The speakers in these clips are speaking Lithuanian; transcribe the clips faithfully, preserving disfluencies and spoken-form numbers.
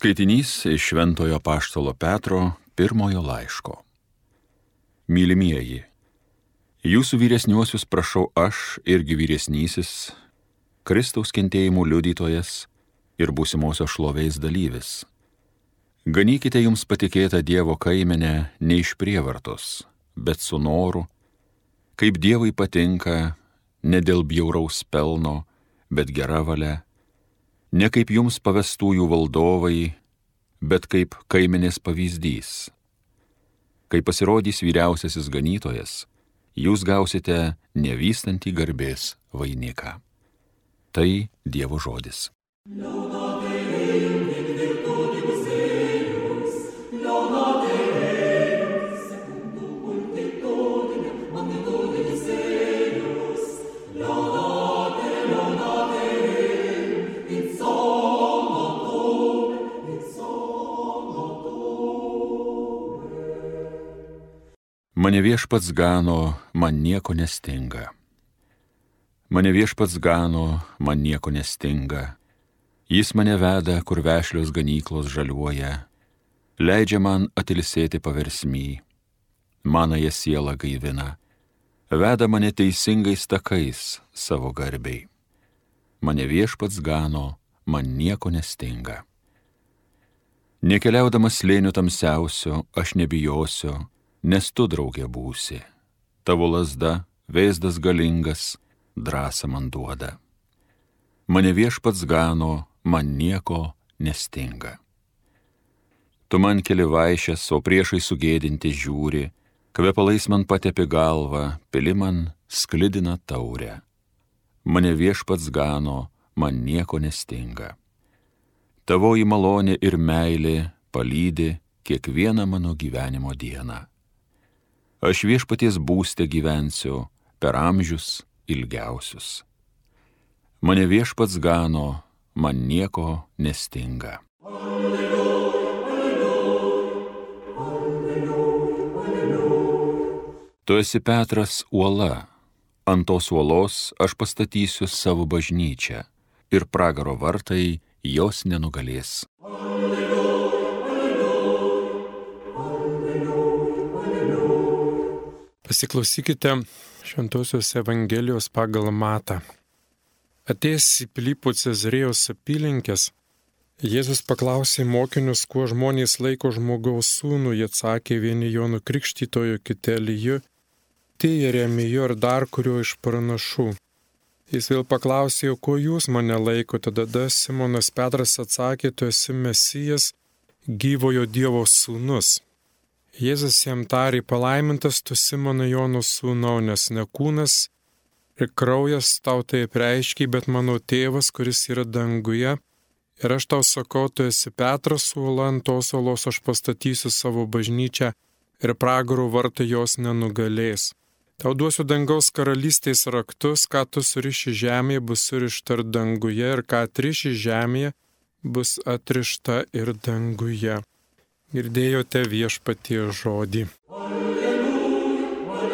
Skaitinys iš Šventojo Apaštalo Petro pirmojo laiško. Mylimieji, jūsų vyresniuosius prašau aš irgi vyresnysis, Kristaus kentėjimų liudytojas ir būsimosios šlovės dalyvis. Ganykite jums patikėtą Dievo kaimenę ne iš prievartos, bet su noru, kaip Dievui patinka, ne dėl bjauraus pelno, bet gera valia, ne kaip jums pavestųjų valdovai, bet kaip kaimenės pavyzdys. Kai pasirodys vyriausiasis ganytojas, jūs gausite nevystantį garbės vainiką. Tai Dievo žodis. Mane viešpats gano, man nieko nestinga. Mane viešpats gano, man nieko nestinga. Jis mane veda, kur vešlios ganyklos žaliuoja, leidžia man atilsėti paversmy, manąją sielą gaivina, veda mane teisingais takais savo garbei. Mane viešpats gano, man nieko nestinga. Nekeliaudamas slėniu tamsiausio, aš nebijosiu, nes tu draugė būsi. Tavo lazda, vėzdas galingas, drąsą man duoda. Mane viešpats gano, man nieko nestinga. Tu man keli vaišes, o priešai sugėdinti žiūri, kvepalais man patepi galvą, pili man sklidina taurę. Mane viešpats gano, man nieko nestinga. Tavoji malonė ir meilė palydi kiekvieną mano gyvenimo dieną. Aš viešpaties būste gyvensiu per amžius ilgiausius. Mane viešpats gano, man nieko nestinga. Alleluja, alleluja, alleluja. Tu esi Petras uola, ant tos uolos aš pastatysiu savo bažnyčią ir pragaro vartai jos nenugalės. Pasiklausykite Šventosios Evangelijos pagal Matą. Atėjęs į Pilypo Cezarėjos apylinkes, Jėzus paklausė mokinius, kuo žmonės laiko žmogaus sūnų. Jie atsakė, vieni Jonu Krikštytoju, kiti Eliju, tie Jeremiju ar dar kurio iš pranašų. Jis vėl paklausė, o kuo jūs mane laikote? Tada Simonas Petras atsakė, tu esi Mesijas, gyvojo Dievo sūnus. Jėzus jam tarė, palaimintas tu Simonai Jono sūnau, nes ne kūnas ir kraujas tau tai apreiškė, bet mano tėvas, kuris yra danguje. Ir aš tau sakau, tu esi Petras uola, ant tos uolos aš pastatysiu savo bažnyčią ir pragaro vartai jos nenugalės. Tau duosiu dangaus karalystės raktus, ką tu suriši žemėje, bus surišta ir danguje, ir ką atriši žemėje, bus atrišta ir danguje. Girdėjote viešpaties žodį. Alleluja,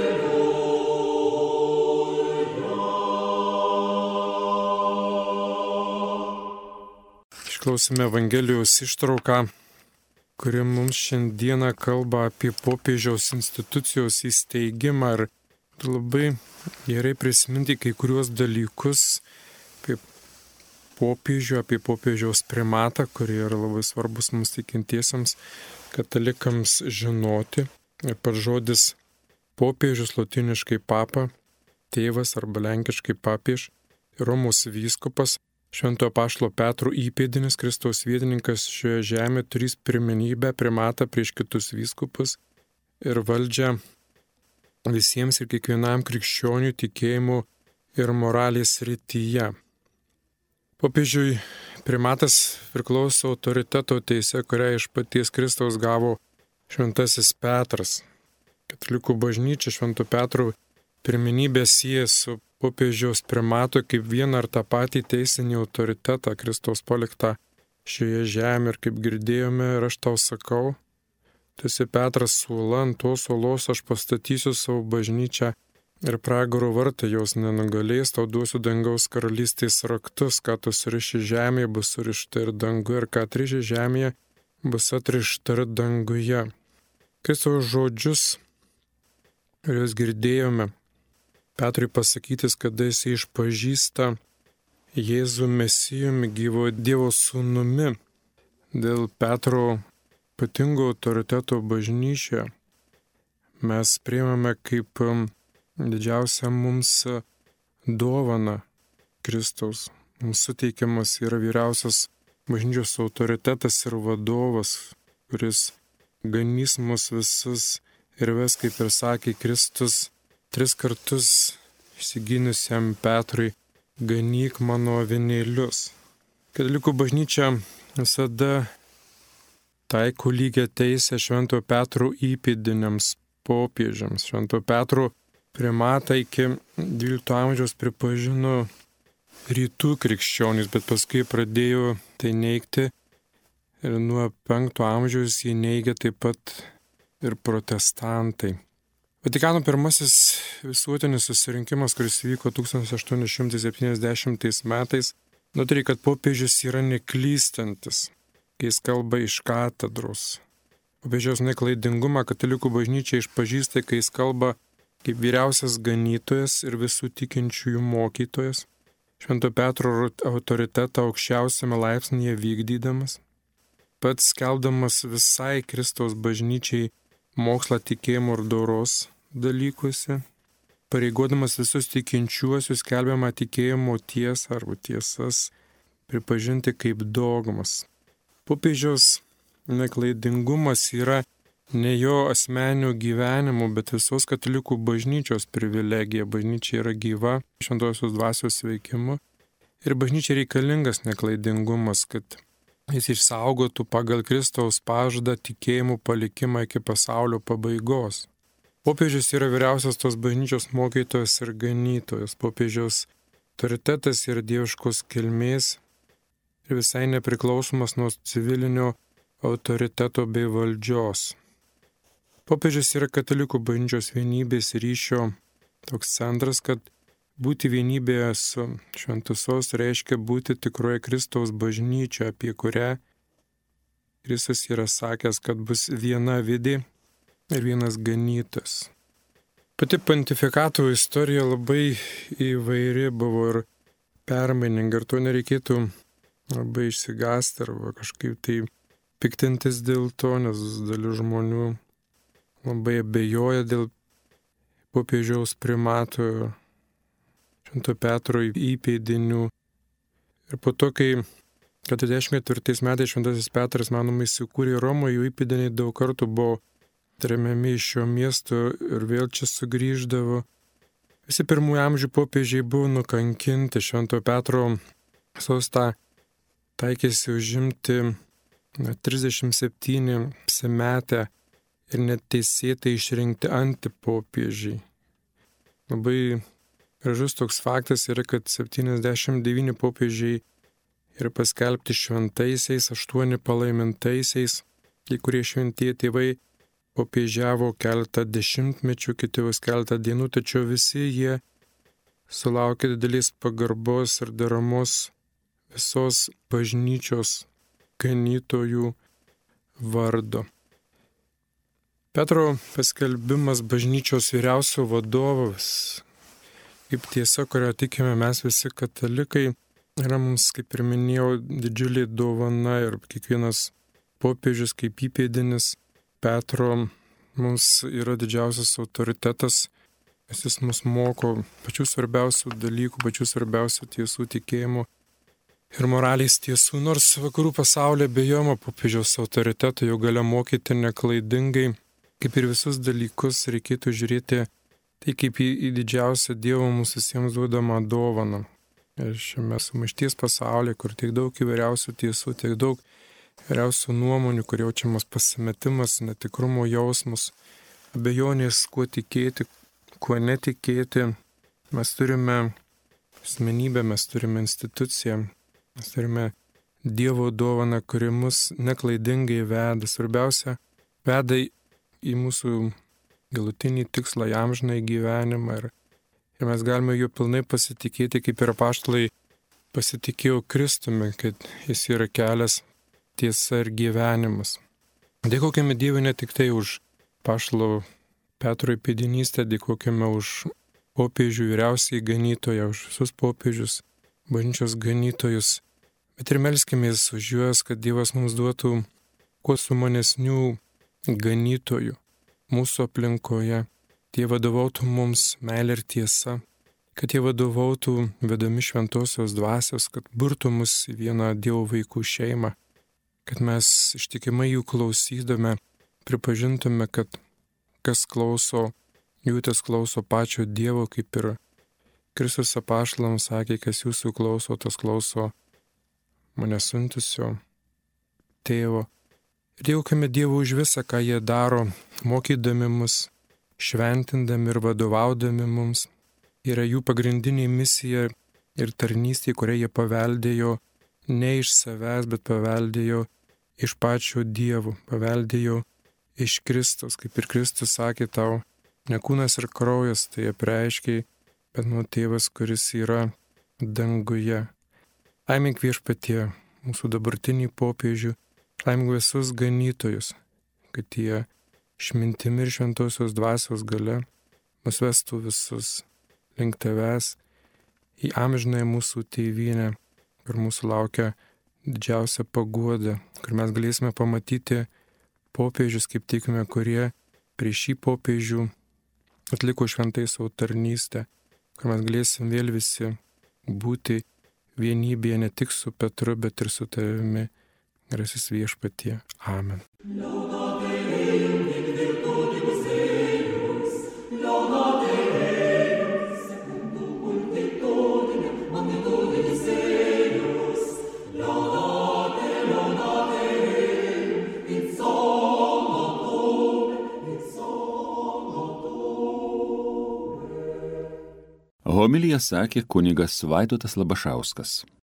alleluja. Išklausėme Evangelijos ištrauką, kuri mums šiandieną kalba apie popiežiaus institucijos įsteigimą ir labai gerai prisiminti kai kuriuos dalykus apie popiežių, apie popiežiaus primatą, kurie yra labai svarbus mums tikintiesiems katalikams žinoti. Ir pats žodis popiežius lotyniškai papa, tėvas arba lenkiškai papiež, Romos vyskupas, Šventojo Apaštalo Petro įpėdinis, Kristaus vietininkas šioje žemėje, turės pirmenybę, primatą prieš kitus vyskupus ir valdžią visiems ir kiekvienam krikščionių tikėjimų ir moralės srityje. Popiežiui primatas priklauso autoriteto teise, kurią iš paties Kristaus gavo Šventasis Petras. Katalikų bažnyčia Švento Petro pirmenybę sieja su popiežiaus primatu kaip vieną ar tą patį teisinį autoritetą Kristaus paliktą šioje žemėje. Ir kaip girdėjome, ir aš tau sakau, tu esi Petras uola, ant tos uolos aš pastatysiu savo bažnyčią ir pragaro vartai jos nenugalės, tau duosiu dangaus karalystės raktus, ką tu suriši žemėje, bus surišta ir danguje, ir ką atriši žemėje, bus atrišta ir danguje. Kristaus žodžius, kuriuos girdėjome, Petrui pasakytis, kada jis išpažįsta Jėzų Mesijumi, gyvo Dievo sūnumi, dėl Petro ypatingo autoriteto bažnyčioje, mes priimame kaip didžiausią mums dovaną Kristaus. Mums suteikiamas yra vyriausias bažnyčios autoritetas ir vadovas, kuris ganys mus visus ir ves, kaip ir sakė Kristus, tris kartus išsigynusiam Petrui, ganyk mano avinėlius. Katalikų bažnyčia visada taiko lygią teisę Švento Petro įpėdiniams popiežiams. Švento Petro primatą iki dvylikto amžiaus pripažino rytų krikščionys, bet paskui pradėjo tai neigti ir nuo penkto amžiaus jį neigia taip pat ir protestantai. Vatikano pirmasis visuotinis susirinkimas, kuris vyko tūkstantis aštuoni šimtai septyniasdešimtais metais, nutarė, kad popiežius yra neklystantis, kai jis kalba iš katedros. Popiežiaus neklaidingumą katalikų bažnyčia išpažįsta, kai jis kalba kaip vyriausias ganytojas ir visų tikinčiųjų mokytojas, Švento Petro autoritetą aukščiausiame laipsnyje vykdydamas, pats skelbdamas visai Kristaus bažnyčiai mokslą tikėjimo ir doros dalykuose, pareigodamas visus tikinčiuosius skelbiamą tikėjimo tiesą arba tiesas pripažinti kaip dogmas. Popiežiaus neklaidingumas yra ne jo asmeninių gyvenimų, bet visos katalikų bažnyčios privilegija. Bažnyčia yra gyva šventosios dvasios veikimu ir bažnyčia reikalingas neklaidingumas, kad jis išsaugotų pagal Kristaus pažadą tikėjimų palikimą iki pasaulio pabaigos. Popiežius yra vyriausias tos bažnyčios mokytojas ir ganytojas. Popiežiaus autoritetas yra dieviškos kilmės ir visai nepriklausomas nuo civilinio autoriteto bei valdžios. Popiežius yra katalikų bažnyčios vienybės ryšio toks centras, kad būti vienybėje su šventusos reiškia būti tikroje Kristaus bažnyčia, apie kurią Kristus yra sakęs, kad bus viena vidė ir vienas ganytas. Pati pontifikato istorija labai įvairi buvo ir permaininga, ir to nereikėtų labai išsigąsti arba kažkaip tai piktintis dėl to, nes dalis žmonių labai abejoja dėl popiežiaus primato Švento Petro įpėdinių. Ir po to, kai keturiasdešimt ketvirtais metais Šventasis Petras, manoma, įsikūrė Romoje, jų įpėdiniai daug kartų buvo tremiami iš šio miesto ir vėl čia sugrįždavo. Visi pirmųjų amžių popiežiai buvo nukankinti. Švento Petro sostą taikėsi užimti na, trisdešimt septyni apsimetę ir neteisėtai išrinkti antipopiežiai. Labai gražus toks faktas yra, kad septyniasdešimt devyni popiežiai yra paskelbti šventaisiais, aštuoni palaimintaisiais, kai kurie šventieji tėvai popiežiavo keletą dešimtmečių, kiti vos keletą dienų, tačiau visi jie sulaukė didelės pagarbos ir deramos visos bažnyčios ganytojų vardo. Petro paskelbimas bažnyčios vyriausio vadovas, kaip tiesa, kurią tikime mes visi katalikai, yra mums, kaip ir minėjau, didžiulė dovana ir kiekvienas popiežius kaip įpėdinis Petro mums yra didžiausias autoritetas, nes jis mus moko pačių svarbiausių dalykų, pačių svarbiausių tiesų tikėjimo ir moralės tiesų, nors vakarų pasaulyje bejoma popiežiaus autoriteto jau galia mokyti neklaidingai, kaip ir visus dalykus reikėtų žiūrėti tai kaip į, į didžiausią Dievo mums visiems duodamą dovaną. Ir šiame sumaišties pasaulyje, kur tiek daug įvairiausių tiesų, tiek daug įvairiausių nuomonių, kur jaučiamas pasimetimas, netikrumo jausmas, abejonės, kuo tikėti, kuo netikėti, mes turime asmenybę, mes turime instituciją, mes turime Dievo dovaną, kuri mus neklaidingai veda. Svarbiausia, veda į mūsų galutinį tikslą, į amžinąjį gyvenimą ir Ir mes galime juo pilnai pasitikėti, kaip ir apaštalai pasitikėjo Kristumi, kad jis yra kelias, tiesa ir gyvenimas. Dėkojame Dievui ne tik tai už apaštalo Petro įpėdinystę, dėkojame už popiežių vyriausiai ganytoją, už visus popiežius, bažnyčios ganytojus, bet ir melskimės už juos, kad Dievas mums duotų kuo sumanesnių ganytojų mūsų aplinkoje. Tie vadovautų mums meilė ir tiesa, kad jie vadovautų vedami šventosios dvasios, kad burtų mus į vieną Dievo vaikų šeimą, kad mes ištikimai jų klausydame, pripažintume, kad kas klauso, jų tas klauso pačio Dievo, kaip ir Kristus apaštalams sakė, kas jūsų klauso, tas klauso mane siuntusio tėvo. Ir dėkojame Dievui už visą, ką jie daro, mokydami mus, šventindami ir vadovaudami mums. Yra jų pagrindinė misija ir tarnystė, kurią jie paveldėjo ne iš savęs, bet paveldėjo iš pačio Dievo, paveldėjo iš Kristus, kaip ir Kristus sakė tau, ne kūnas ir kraujas tai apreiškiai, bet nuo Tėvas, kuris yra danguje. Laimink Viešpatie mūsų dabartinį popiežių, laimink visus ganytojus, kad jie išmintimi ir šventosios dvasios gale mus vestų visus link tavęs į amžinąją mūsų tėvynę, kur mūsų laukia didžiausia paguoda, kur mes galėsime pamatyti popiežius, kaip tikime, kurie prieš šį popiežių atliko šventai savo tarnystę, kur mes galėsim vėl visi būti vienybėje ne tik su Petru, bet ir su tavimi, gerasis Viešpatie. Amen. Homiliją sakė kunigas Vaidotas Labašauskas.